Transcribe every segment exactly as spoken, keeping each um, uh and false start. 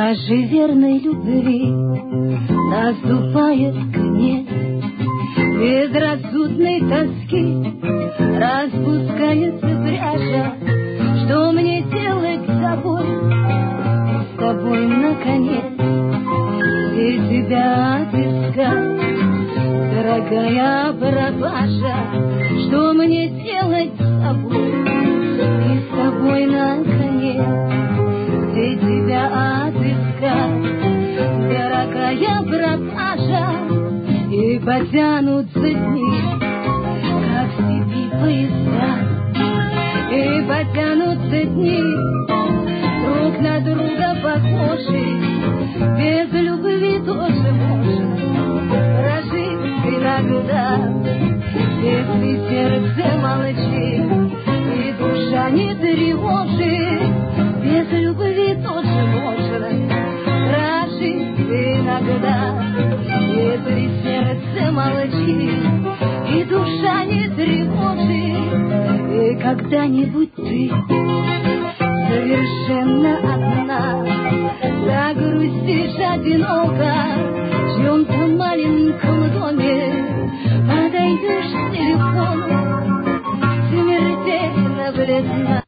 Нашей верной любви наступает конец. Безрассудной тоски распускается пряжа. Что мне делать с тобой, с тобой наконец? Где тебя отыскать, дорогая пропажа? Что мне делать с тобой и с тобой наконец? Где тебя отыскать, дорогая пропажа? И потянутся дни, как в степи поезда, и потянутся дни, друг на друга похожи. Без любви тоже можно прожить иногда, если сердце молчит и душа не тревожит. Без любви тоже можно прожить иногда, если сердце молчит и душа не тревожит. И когда-нибудь ты совершенно одна загрустишь одиноко в чьем-то маленьком доме, подойдешь к телефону смертельно бледна.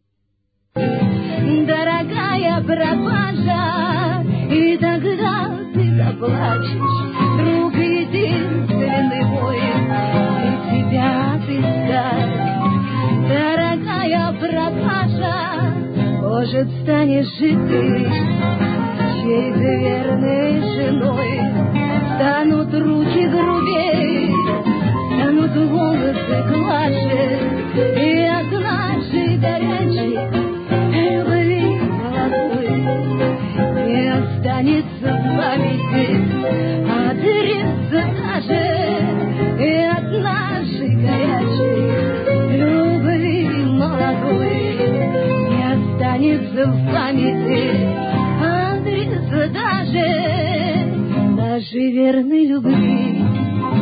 Дорогая пропажа, и тогда ты заплачешь, друг единственный мой, и тебя отыскать. Дорогая пропажа, может, станешь же ты чьей-то верной женой. Станут руки грубее, станут волосы глаже, и от нашей горячей любви молодой не останется в памяти адреса даже, и от нашей горячей любви молодой не останется в памяти адреса даже. Нашей верной любви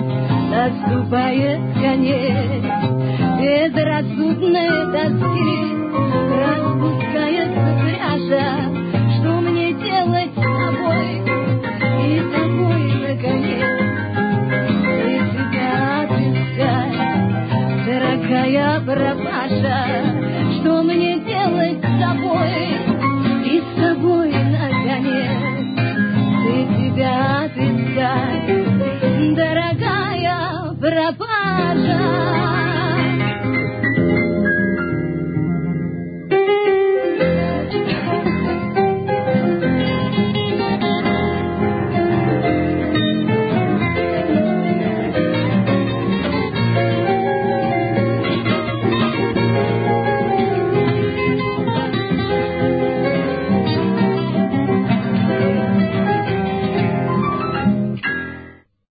наступает конец, безрассудной тоски